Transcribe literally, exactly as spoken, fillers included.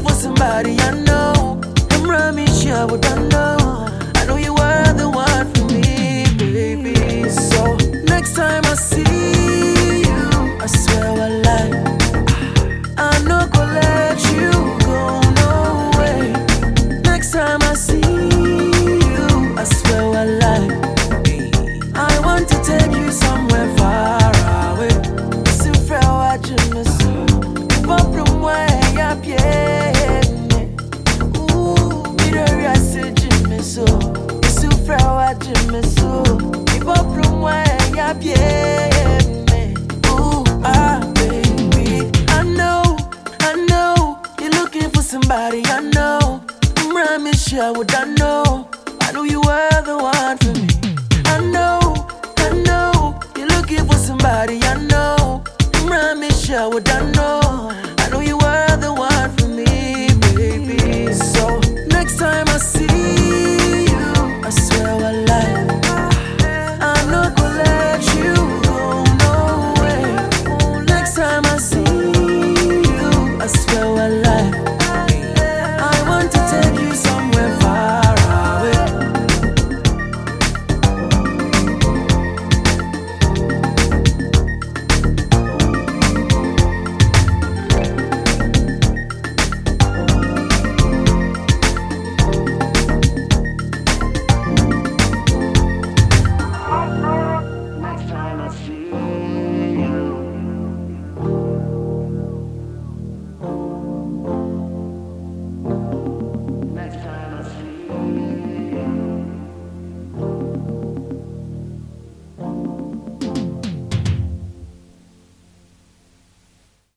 for somebody I know. I'm Rami, I would not know. I know you are the one for me, baby. So next time I see you, I swear I lie. I no go let you go, no way. Next time I see you, I swear I lie. I want to take you somewhere far away. So far, what you miss? From where you're ooh, me the I said you miss so. So far, what you miss so. From where you're ooh, ah, baby. I know, I know, you're looking for somebody I know. I'm Rami, I would I know.